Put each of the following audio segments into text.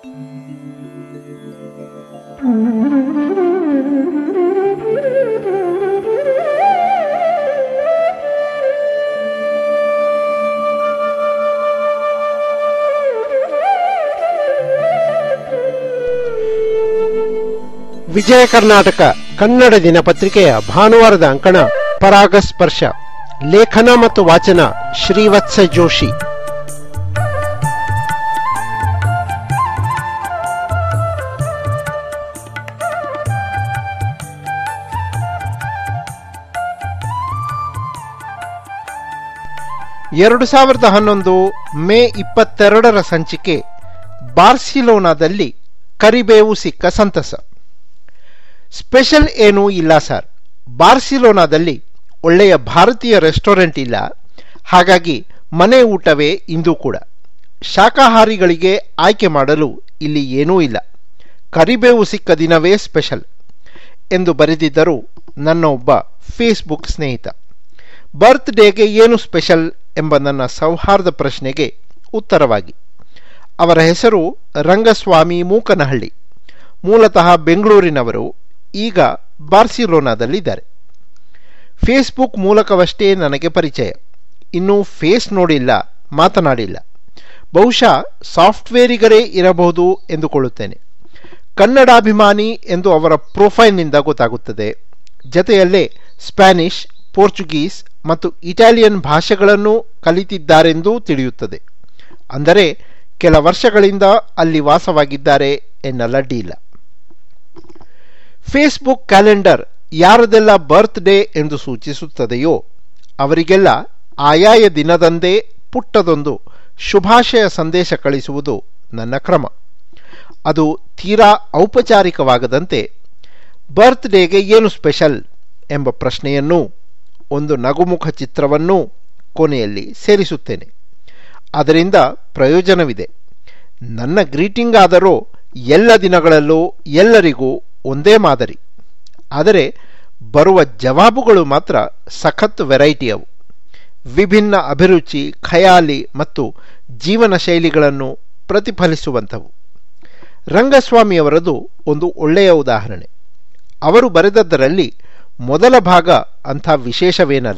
ವಿಜಯ ಕರ್ನಾಟಕ ಕನ್ನಡ ದಿನಪತ್ರಿಕೆಯ ಭಾನುವಾರದ ಅಂಕಣ ಪರಾಗಸ್ಪರ್ಶ. ಲೇಖನ ಮತ್ತು ವಾಚನ ಶ್ರೀವತ್ಸ ಜೋಶಿ. ಮೇ 22 ಸಂಚಿಕೆ. ಬಾರ್ಸಿಲೋನಾದಲ್ಲಿ ಕರಿಬೇವು ಸಿಕ್ಕ ಸಂತಸ. ಸ್ಪೆಷಲ್ ಏನೂ ಇಲ್ಲ ಸರ್. ಬಾರ್ಸಿಲೋನಾದಲ್ಲಿ ಒಳ್ಳೆಯ ಭಾರತೀಯ ರೆಸ್ಟೋರೆಂಟ್ ಇಲ್ಲ, ಹಾಗಾಗಿ ಮನೆ ಊಟವೇ ಇಂದು ಕೂಡ. ಶಾಕಾಹಾರಿಗಳಿಗೆ ಆಯ್ಕೆ ಮಾಡಲು ಇಲ್ಲಿ ಏನೂ ಇಲ್ಲ. ಕರಿಬೇವು ಸಿಕ್ಕ ದಿನವೇ ಸ್ಪೆಷಲ್ ಎಂದು ಬರೆದಿದ್ದರು ನನ್ನ ಒಬ್ಬ ಫೇಸ್ಬುಕ್ ಸ್ನೇಹಿತ. ಬರ್ತ್ಡೇಗೆ ಏನು ಸ್ಪೆಷಲ್ ಎಂಬ ನನ್ನ ಸೌಹಾರ್ದ ಪ್ರಶ್ನೆಗೆ ಉತ್ತರವಾಗಿ, ಅವರ ಹೆಸರು ರಂಗಸ್ವಾಮಿ ಮೂಕನಹಳ್ಳಿ. ಮೂಲತಃ ಬೆಂಗಳೂರಿನವರು, ಈಗ ಬಾರ್ಸಿಲೋನಾದಲ್ಲಿದ್ದಾರೆ. ಫೇಸ್ಬುಕ್ ಮೂಲಕವಷ್ಟೇ ನನಗೆ ಪರಿಚಯ. ಇನ್ನೂ ಫೇಸ್ ನೋಡಿಲ್ಲ, ಮಾತನಾಡಿಲ್ಲ. ಬಹುಶಃ ಸಾಫ್ಟ್ವೇರಿಗರೇ ಇರಬಹುದು ಎಂದುಕೊಳ್ಳುತ್ತೇನೆ. ಕನ್ನಡಾಭಿಮಾನಿ ಎಂದು ಅವರ ಪ್ರೊಫೈಲ್ನಿಂದ ಗೊತ್ತಾಗುತ್ತದೆ. ಜತೆಯಲ್ಲೇ ಸ್ಪ್ಯಾನಿಷ್, ಪೋರ್ಚುಗೀಸ್ ಮತ್ತು ಇಟಾಲಿಯನ್ ಭಾಷೆಗಳನ್ನು ಕಲಿತಿದ್ದಾರೆಂದೂ ತಿಳಿಯುತ್ತದೆ. ಅಂದರೆ ಕೆಲ ವರ್ಷಗಳಿಂದ ಅಲ್ಲಿ ವಾಸವಾಗಿದ್ದಾರೆ ಎನ್ನಲಡ್ಡಿಲ್ಲ. ಫೇಸ್ಬುಕ್ ಕ್ಯಾಲೆಂಡರ್ ಯಾರದೆಲ್ಲ ಬರ್ತ್ಡೇ ಎಂದು ಸೂಚಿಸುತ್ತದೆಯೋ ಅವರಿಗೆಲ್ಲ ಆಯಾಯ ದಿನದಂದೇ ಪುಟ್ಟದೊಂದು ಶುಭಾಶಯ ಸಂದೇಶ ಕಳಿಸುವುದು ನನ್ನ ಕ್ರಮ. ಅದು ತೀರಾ ಔಪಚಾರಿಕವಾಗದಂತೆ ಬರ್ತ್ಡೇಗೆ ಏನು ಸ್ಪೆಷಲ್ ಎಂಬ ಪ್ರಶ್ನೆಯನ್ನೂ ಒಂದು ನಗುಮುಖ ಚಿತ್ರವನ್ನೂ ಕೊನೆಯಲ್ಲಿ ಸೇರಿಸುತ್ತೇನೆ. ಅದರಿಂದ ಪ್ರಯೋಜನವಿದೆ. ನನ್ನ ಗ್ರೀಟಿಂಗ್ ಆದರೂ ಎಲ್ಲ ದಿನಗಳಲ್ಲೂ ಎಲ್ಲರಿಗೂ ಒಂದೇ ಮಾದರಿ. ಆದರೆ ಬರುವ ಜವಾಬುಗಳು ಮಾತ್ರ ಸಖತ್ ವೆರೈಟಿಯವು. ವಿಭಿನ್ನ ಅಭಿರುಚಿ, ಖಯಾಲಿ ಮತ್ತು ಜೀವನ ಶೈಲಿಗಳನ್ನು ಪ್ರತಿಫಲಿಸುವಂಥವು. ರಂಗಸ್ವಾಮಿಯವರದು ಒಂದು ಒಳ್ಳೆಯ ಉದಾಹರಣೆ. ಅವರು ಬರೆದದ್ದರಲ್ಲಿ ಮೊದಲ ಭಾಗ ಅಂಥ ವಿಶೇಷವೇನಲ್ಲ.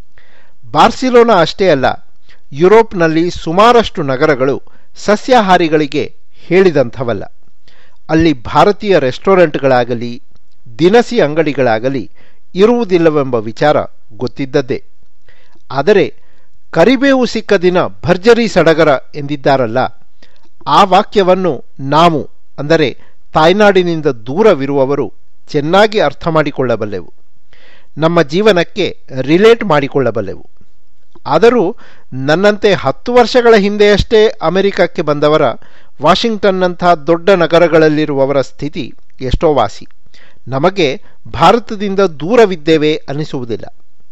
ಬಾರ್ಸಿಲೋನಾ ಅಷ್ಟೇ ಅಲ್ಲ, ಯುರೋಪ್ನಲ್ಲಿ ಸುಮಾರಷ್ಟು ನಗರಗಳು ಸಸ್ಯಾಹಾರಿಗಳಿಗೆ ಹೇಳಿದಂಥವಲ್ಲ. ಅಲ್ಲಿ ಭಾರತೀಯ ರೆಸ್ಟೋರೆಂಟ್ಗಳಾಗಲಿ ದಿನಸಿ ಅಂಗಡಿಗಳಾಗಲಿ ಇರುವುದಿಲ್ಲವೆಂಬ ವಿಚಾರ ಗೊತ್ತಿದ್ದದ್ದೇ. ಆದರೆ ಕರಿಬೇವು ಸಿಕ್ಕ ದಿನ ಭರ್ಜರಿ ಸಡಗರ ಎಂದಿದ್ದಾರಲ್ಲ, ಆ ವಾಕ್ಯವನ್ನು ನಾವು, ಅಂದರೆ ತಾಯ್ನಾಡಿನಿಂದ ದೂರವಿರುವವರು ಚೆನ್ನಾಗಿ ಅರ್ಥ ಮಾಡಿಕೊಳ್ಳಬಲ್ಲೆವು. ನಮ್ಮ ಜೀವನಕ್ಕೆ ರಿಲೇಟ್ ಮಾಡಿಕೊಳ್ಳಬಲ್ಲೆವು. ಆದರೂ ನನ್ನಂತೆ 10 ವರ್ಷಗಳ ಹಿಂದೆಯಷ್ಟೇ ಅಮೆರಿಕಕ್ಕೆ ಬಂದವರ, ವಾಷಿಂಗ್ಟನ್ನಂಥ ದೊಡ್ಡ ನಗರಗಳಲ್ಲಿರುವವರ ಸ್ಥಿತಿ ಎಷ್ಟೋ ವಾಸಿ. ನಮಗೆ ಭಾರತದಿಂದ ದೂರವಿದ್ದೇವೆ ಅನಿಸುವುದಿಲ್ಲ.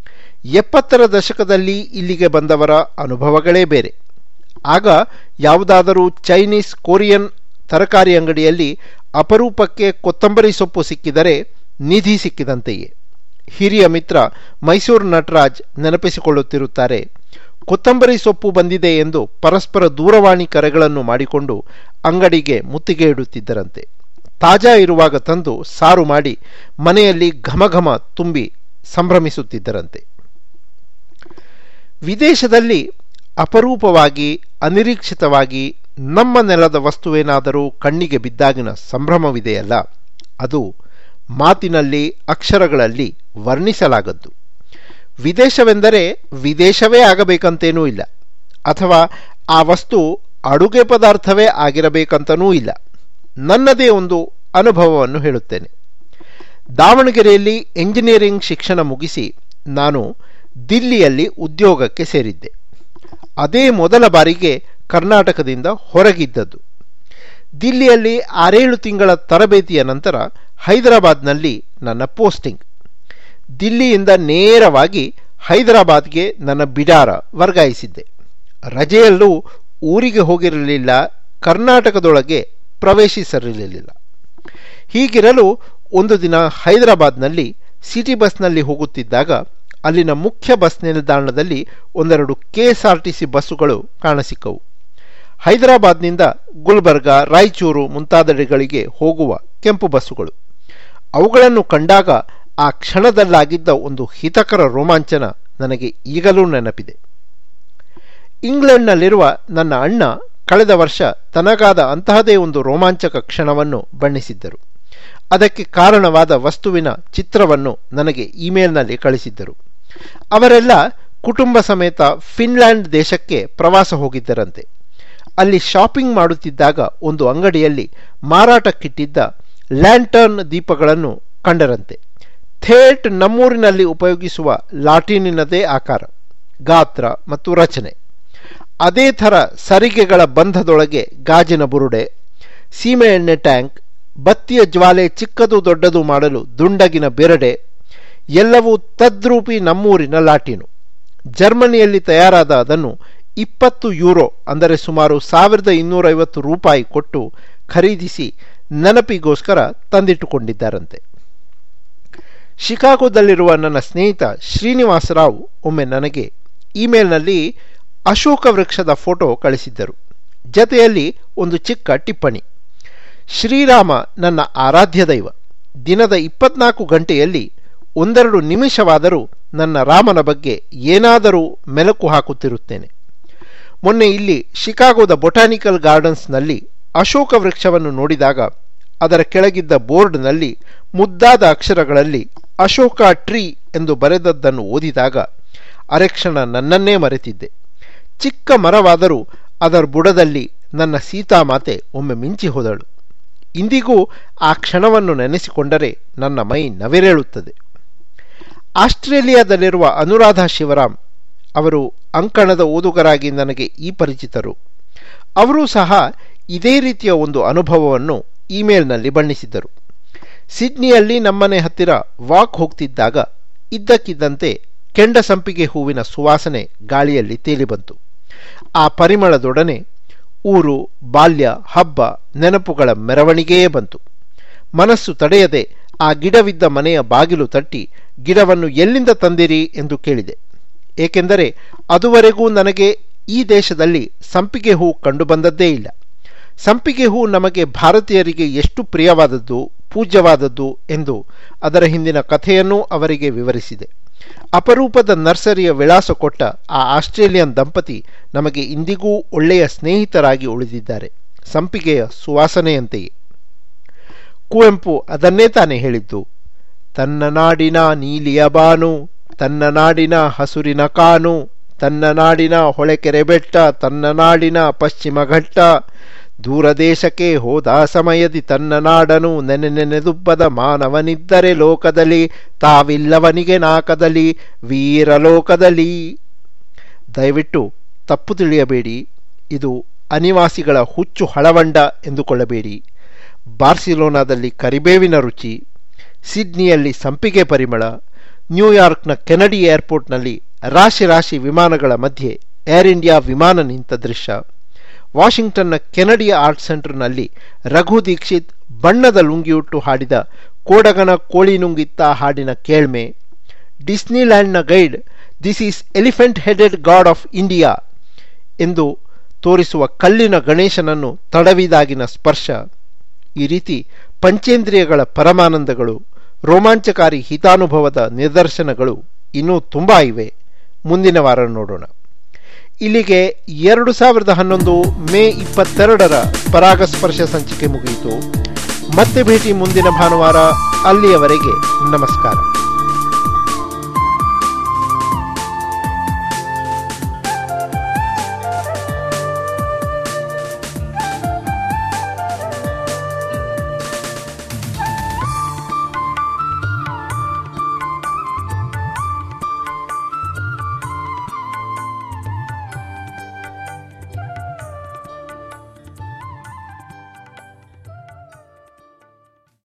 70ರ ದಶಕದಲ್ಲಿ ಇಲ್ಲಿಗೆ ಬಂದವರ ಅನುಭವಗಳೇ ಬೇರೆ. ಆಗ ಯಾವುದಾದರೂ ಚೈನೀಸ್, ಕೊರಿಯನ್ ತರಕಾರಿ ಅಂಗಡಿಯಲ್ಲಿ ಅಪರೂಪಕ್ಕೆ ಕೊತ್ತಂಬರಿ ಸೊಪ್ಪು ಸಿಕ್ಕಿದರೆ ನಿಧಿ ಸಿಕ್ಕಿದಂತೆಯೇ. ಹಿರಿಯ ಮಿತ್ರ ಮೈಸೂರು ನಟರಾಜ್ ನೆನಪಿಸಿಕೊಳ್ಳುತ್ತಿರುತ್ತಾರೆ. ಕೊತ್ತಂಬರಿ ಸೊಪ್ಪು ಬಂದಿದೆ ಎಂದು ಪರಸ್ಪರ ದೂರವಾಣಿ ಕರೆಗಳನ್ನು ಮಾಡಿಕೊಂಡು ಅಂಗಡಿಗೆ ಮುತ್ತಿಗೆ ಇಡುತ್ತಿದ್ದರಂತೆ. ತಾಜಾ ಇರುವಾಗ ತಂದು ಸಾರು ಮಾಡಿ ಮನೆಯಲ್ಲಿ ಘಮಘಮ ತುಂಬಿ ಸಂಭ್ರಮಿಸುತ್ತಿದ್ದರಂತೆ. ವಿದೇಶದಲ್ಲಿ ಅಪರೂಪವಾಗಿ, ಅನಿರೀಕ್ಷಿತವಾಗಿ ನಮ್ಮ ನೆಲದ ವಸ್ತುವೇನಾದರೂ ಕಣ್ಣಿಗೆ ಬಿದ್ದಾಗಿನ ಸಂಭ್ರಮವಿದೆಯಲ್ಲ, ಅದು ಮಾತಿನಲ್ಲಿ, ಅಕ್ಷರಗಳಲ್ಲಿ ವರ್ಣಿಸಲಾಗದ್ದು. ವಿದೇಶವೆಂದರೆ ವಿದೇಶವೇ ಆಗಬೇಕಂತೇನೂ ಇಲ್ಲ, ಅಥವಾ ಆ ವಸ್ತು ಅಡುಗೆ ಪದಾರ್ಥವೇ ಆಗಿರಬೇಕಂತನೂ ಇಲ್ಲ. ನನ್ನದೇ ಒಂದು ಅನುಭವವನ್ನು ಹೇಳುತ್ತೇನೆ. ದಾವಣಗೆರೆಯಲ್ಲಿ ಎಂಜಿನಿಯರಿಂಗ್ ಶಿಕ್ಷಣ ಮುಗಿಸಿ ನಾನು ದಿಲ್ಲಿಯಲ್ಲಿ ಉದ್ಯೋಗಕ್ಕೆ ಸೇರಿದ್ದೆ. ಅದೇ ಮೊದಲ ಬಾರಿಗೆ ಕರ್ನಾಟಕದಿಂದ ಹೊರಗಿದ್ದದ್ದು. ದಿಲ್ಲಿಯಲ್ಲಿ 6-7 ತಿಂಗಳ ತರಬೇತಿಯ ನಂತರ ಹೈದರಾಬಾದ್ನಲ್ಲಿ ನನ್ನ ಪೋಸ್ಟಿಂಗ್. ದಿಲ್ಲಿಯಿಂದ ನೇರವಾಗಿ ಹೈದರಾಬಾದ್ಗೆ ನನ್ನ ಬಿಡಾರ ವರ್ಗಾಯಿಸಿದ್ದೆ. ರಜೆಯಲ್ಲೂ ಊರಿಗೆ ಹೋಗಿರಲಿಲ್ಲ, ಕರ್ನಾಟಕದೊಳಗೆ ಪ್ರವೇಶಿಸಿರಲಿಲ್ಲ. ಹೀಗಿರಲು ಒಂದು ದಿನ ಹೈದರಾಬಾದ್ನಲ್ಲಿ ಸಿಟಿ ಬಸ್ನಲ್ಲಿ ಹೋಗುತ್ತಿದ್ದಾಗ ಅಲ್ಲಿನ ಮುಖ್ಯ ಬಸ್ ನಿಲ್ದಾಣದಲ್ಲಿ 1-2 KSRTC ಬಸ್ಸುಗಳು ಕಾಣಸಿಕ್ಕವು. ಹೈದರಾಬಾದ್ನಿಂದ ಗುಲ್ಬರ್ಗಾ, ರಾಯಚೂರು ಮುಂತಾದೆಡೆಗಳಿಗೆ ಹೋಗುವ ಕೆಂಪು ಬಸ್ಸುಗಳು. ಅವುಗಳನ್ನು ಕಂಡಾಗ ಆ ಕ್ಷಣದಲ್ಲಾಗಿದ್ದ ಒಂದು ಹಿತಕರ ರೋಮಾಂಚನ ನನಗೆ ಈಗಲೂ ನೆನಪಿದೆ. ಇಂಗ್ಲೆಂಡ್ನಲ್ಲಿರುವ ನನ್ನ ಅಣ್ಣ ಕಳೆದ ವರ್ಷ ತನಗಾದ ಅಂತಹದೇ ಒಂದು ರೋಮಾಂಚಕ ಕ್ಷಣವನ್ನು ಬಣ್ಣಿಸಿದ್ದರು. ಅದಕ್ಕೆ ಕಾರಣವಾದ ವಸ್ತುವಿನ ಚಿತ್ರವನ್ನು ನನಗೆ ಇಮೇಲ್ನಲ್ಲಿ ಕಳಿಸಿದ್ದರು. ಅವರೆಲ್ಲ ಕುಟುಂಬ ಸಮೇತ ಫಿನ್ಲ್ಯಾಂಡ್ ದೇಶಕ್ಕೆ ಪ್ರವಾಸ ಹೋಗಿದ್ದರಂತೆ. ಅಲ್ಲಿ ಶಾಪಿಂಗ್ ಮಾಡುತ್ತಿದ್ದಾಗ ಒಂದು ಅಂಗಡಿಯಲ್ಲಿ ಮಾರಾಟಕ್ಕಿಟ್ಟಿದ್ದ ಲ್ಯಾಂಟರ್ನ್ ದೀಪಗಳನ್ನು ಕಂಡರಂತೆ. ಥೇಟ್ ನಮ್ಮೂರಿನಲ್ಲಿ ಉಪಯೋಗಿಸುವ ಲಾಟಿನಿನದೇ ಆಕಾರ, ಗಾತ್ರ ಮತ್ತು ರಚನೆ. ಅದೇ ಥರ ಸರಿಗೆಗಳ ಬಂಧದೊಳಗೆ ಗಾಜಿನ ಬುರುಡೆ, ಸೀಮೆ ಎಣ್ಣೆ ಟ್ಯಾಂಕ್, ಬತ್ತಿಯ ಜ್ವಾಲೆ ಚಿಕ್ಕದು ದೊಡ್ಡದು ಮಾಡಲು ದುಂಡಗಿನ ಬೆರಡೆ, ಎಲ್ಲವೂ ತದ್ರೂಪಿ ನಮ್ಮೂರಿನ ಲಾಟಿನು. ಜರ್ಮನಿಯಲ್ಲಿ ತಯಾರಾದ ಅದನ್ನು 20 ಯೂರೋ ಅಂದರೆ ಸುಮಾರು 1250 ರೂಪಾಯಿ ಕೊಟ್ಟು ಖರೀದಿಸಿ ನೆನಪಿಗೋಸ್ಕರ ತಂದಿಟ್ಟುಕೊಂಡಿದ್ದಾರಂತೆ. ಶಿಕಾಗೋದಲ್ಲಿರುವ ನನ್ನ ಸ್ನೇಹಿತ ಶ್ರೀನಿವಾಸರಾವ್ ಒಮ್ಮೆ ನನಗೆ ಇಮೇಲ್ನಲ್ಲಿ ಅಶೋಕ ವೃಕ್ಷದ ಫೋಟೋ ಕಳಿಸಿದ್ದರು. ಜತೆಯಲ್ಲಿ ಒಂದು ಚಿಕ್ಕ ಟಿಪ್ಪಣಿ. ಶ್ರೀರಾಮ ನನ್ನ ಆರಾಧ್ಯ ದೈವ. ದಿನದ 24 ಗಂಟೆಯಲ್ಲಿ 1-2 ನಿಮಿಷವಾದರೂ ನನ್ನ ರಾಮನ ಬಗ್ಗೆ ಏನಾದರೂ ಮೆಲುಕು ಹಾಕುತ್ತಿರುತ್ತೇನೆ. ಮೊನ್ನೆ ಇಲ್ಲಿ ಶಿಕಾಗೋದ ಬೊಟಾನಿಕಲ್ ಗಾರ್ಡನ್ಸ್ನಲ್ಲಿ ಅಶೋಕ ವೃಕ್ಷವನ್ನು ನೋಡಿದಾಗ ಅದರ ಕೆಳಗಿದ್ದ ಬೋರ್ಡ್ನಲ್ಲಿ ಮುದ್ದಾದ ಅಕ್ಷರಗಳಲ್ಲಿ ಅಶೋಕ ಟ್ರೀ ಎಂದು ಬರೆದದ್ದನ್ನು ಓದಿದಾಗ ಅರೆಕ್ಷಣ ನನ್ನನ್ನೇ ಮರೆತಿದ್ದೆ. ಚಿಕ್ಕ ಮರವಾದರೂ ಅದರ ಬುಡದಲ್ಲಿ ನನ್ನ ಸೀತಾಮಾತೆ ಒಮ್ಮೆ ಮಿಂಚಿ ಹೋದಳು. ಇಂದಿಗೂ ಆ ಕ್ಷಣವನ್ನು ನೆನೆಸಿಕೊಂಡರೆ ನನ್ನ ಮೈ ನವಿರೇಳುತ್ತದೆ. ಆಸ್ಟ್ರೇಲಿಯಾದಲ್ಲಿರುವ ಅನುರಾಧ ಶಿವರಾಮ್ ಅವರು ಅಂಕಣದ ಓದುಗರಾಗಿ ನನಗೆ ಈ ಪರಿಚಿತರು. ಅವರೂ ಸಹ ಇದೇ ರೀತಿಯ ಒಂದು ಅನುಭವವನ್ನು ಇಮೇಲ್ನಲ್ಲಿ ಬಣ್ಣಿಸಿದ್ದರು. ಸಿಡ್ನಿಯಲ್ಲಿ ನಮ್ಮನೆ ಹತ್ತಿರ ವಾಕ್ ಹೋಗ್ತಿದ್ದಾಗ ಇದ್ದಕ್ಕಿದ್ದಂತೆ ಕೆಂಡ ಸಂಪಿಗೆ ಹೂವಿನ ಸುವಾಸನೆ ಗಾಳಿಯಲ್ಲಿ ತೇಲಿ ಬಂತು. ಆ ಪರಿಮಳದೊಡನೆ ಊರು, ಬಾಲ್ಯ, ಹಬ್ಬ, ನೆನಪುಗಳ ಮೆರವಣಿಗೆಯೇ ಬಂತು. ಮನಸ್ಸು ತಡೆಯದೆ ಆ ಗಿಡವಿದ್ದ ಮನೆಯ ಬಾಗಿಲು ತಟ್ಟಿ ಗಿಡವನ್ನು ಎಲ್ಲಿಂದ ತಂದಿರಿ ಎಂದು ಕೇಳಿದೆ. ಏಕೆಂದರೆ ಅದುವರೆಗೂ ನನಗೆ ಈ ದೇಶದಲ್ಲಿ ಸಂಪಿಗೆ ಹೂ ಕಂಡುಬಂದದ್ದೇ ಇಲ್ಲ. ಸಂಪಿಗೆ ಹೂ ನಮಗೆ ಭಾರತೀಯರಿಗೆ ಎಷ್ಟು ಪ್ರಿಯವಾದದ್ದು, ಪೂಜ್ಯವಾದದ್ದು ಎಂದು ಅದರ ಹಿಂದಿನ ಕಥೆಯನ್ನೂ ಅವರಿಗೆ ವಿವರಿಸಿದೆ. ಅಪರೂಪದ ನರ್ಸರಿಯ ವಿಳಾಸ ಕೊಟ್ಟ ಆ ಆಸ್ಟ್ರೇಲಿಯನ್ ದಂಪತಿ ನಮಗೆ ಇಂದಿಗೂ ಒಳ್ಳೆಯ ಸ್ನೇಹಿತರಾಗಿ ಉಳಿದಿದ್ದಾರೆ, ಸಂಪಿಗೆಯ ಸುವಾಸನೆಯಂತೆಯೇ. ಕುವೆಂಪು ಅದನ್ನೇ ತಾನೇ ಹೇಳಿದ್ದು. ತನ್ನ ನಾಡಿನ ನೀಲಿಯ ಬಾನು, ತನ್ನ ನಾಡಿನ ಹಸುರಿನ ಕಾನು, ತನ್ನ ನಾಡಿನ ಹೊಳೆಕೆರೆ ಬೆಟ್ಟ, ತನ್ನ ನಾಡಿನ ಪಶ್ಚಿಮ ಘಟ್ಟ, ದೂರ ದೇಶಕ್ಕೆ ಹೋದ ಸಮಯದಿ ತನ್ನ ನಾಡನು ನೆನೆದುಬ್ಬದ ಮಾನವನಿದ್ದರೆ ಲೋಕದಲ್ಲಿ, ತಾವಿಲ್ಲವನಿಗೆ ನಾಕದಲ್ಲಿ ವೀರಲೋಕದಲ್ಲಿ. ದಯವಿಟ್ಟು ತಪ್ಪು ತಿಳಿಯಬೇಡಿ, ಇದು ಅನಿವಾಸಿಗಳ ಹುಚ್ಚು ಹಳವಂಡ ಎಂದುಕೊಳ್ಳಬೇಡಿ. ಬಾರ್ಸಿಲೋನಾದಲ್ಲಿ ಕರಿಬೇವಿನ ರುಚಿ, ಸಿಡ್ನಿಯಲ್ಲಿ ಸಂಪಿಗೆ ಪರಿಮಳ, ನ್ಯೂಯಾರ್ಕ್ನ ಕೆನಡಿ ಏರ್ಪೋರ್ಟ್ನಲ್ಲಿ ರಾಶಿ ರಾಶಿ ವಿಮಾನಗಳ ಮಧ್ಯೆ ಏರ್ ಇಂಡಿಯಾ ವಿಮಾನ ನಿಂತ ದೃಶ್ಯ, ವಾಷಿಂಗ್ಟನ್ನ ಕೆನಡಿ ಆರ್ಟ್ ಸೆಂಟರ್ನಲ್ಲಿ ರಘು ದೀಕ್ಷಿತ್ ಬಣ್ಣದ ಲುಂಗಿಯುಟ್ಟು ಹಾಡಿದ ಕೋಡಗನ ಕೋಳಿ ನುಂಗಿತ್ತ ಹಾಡಿನ ಕೇಳ್ಮೆ, ಡಿಸ್ನಿಲ್ಯಾಂಡ್ನ guide this is elephant headed god of India ಎಂದು ತೋರಿಸುವ ಕಲ್ಲಿನ ಗಣೇಶನನ್ನು ತಡವಿದಾಗಿನ ಸ್ಪರ್ಶ, ಈ ರೀತಿ ಪಂಚೇಂದ್ರಿಯಗಳ ಪರಮಾನಂದಗಳು, ರೋಮಾಂಚಕಾರಿ ಹಿತಾನುಭವದ ನಿದರ್ಶನಗಳು ಇನ್ನೂ ತುಂಬಾ ಇವೆ. ಮುಂದಿನ ವಾರ ನೋಡೋಣ. ಇಲ್ಲಿಗೆ 2011 ಮೇ 22ರ ಪರಾಗಸ್ಪರ್ಶ ಸಂಚಿಕೆ ಮುಗಿಯಿತು. ಮತ್ತೆ ಭೇಟಿ ಮುಂದಿನ ಭಾನುವಾರ. ಅಲ್ಲಿಯವರೆಗೆ ನಮಸ್ಕಾರ.